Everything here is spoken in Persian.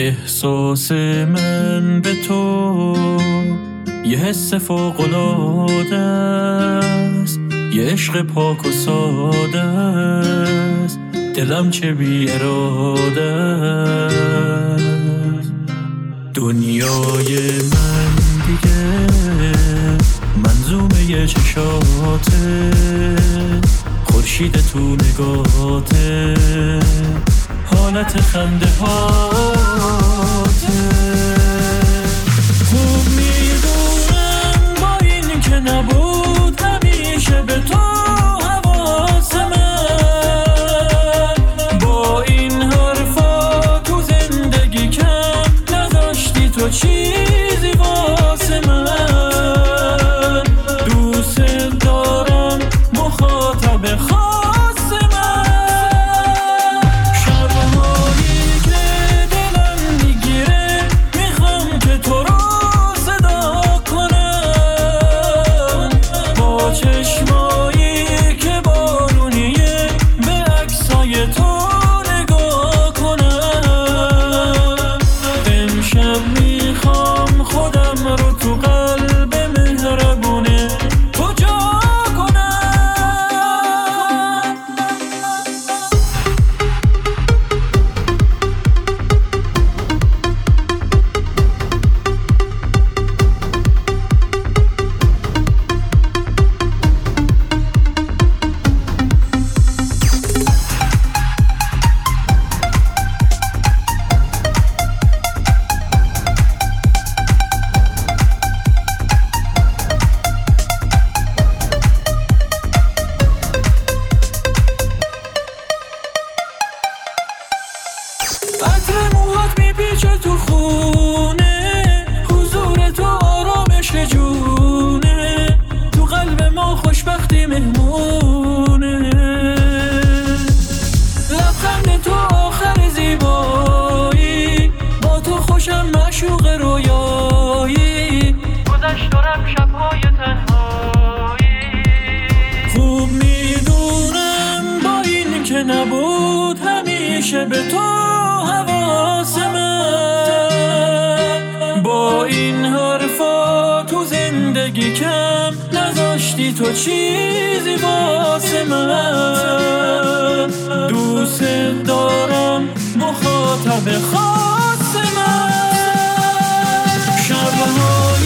احساس من به تو یه حس فوق‌العاده است، یه عشق پاک و ساده است، دلم چه بی اراده است. دنیای من دیگه منظومه چشاته، خورشید تو نگاته، حالت خنده هاته. خوب میدونم با این که نبود همیشه به تو حواس من، با این حرفا تو زندگی کم نداشتی تو چیزی واسه من. دوست دارم مخاطب خاص من، شبهایی که دلم میگیره میخوام که تو رو صدا کنم، با چشمایی که بارونیه به عکسای تو نگاه کنم. امشب میخوام خودم رو تو قلب مهربونه تو جا کنم. عطر موهات میپیچه تو خونه، حضور تو آرامش جونه، تو قلب ما خوشبختی مهمونه. لبخند تو آخر زیبایی، با تو خوشم معشوق رویایی، گذشت دارم شبهای تنهایی. خوب میدونم با این که نبود همیشه به تو حواس من، با این حرفا تو زندگی کم نذاشتی تو چیزی واسه من. دوست دارم مخاطب خاص من، شبهای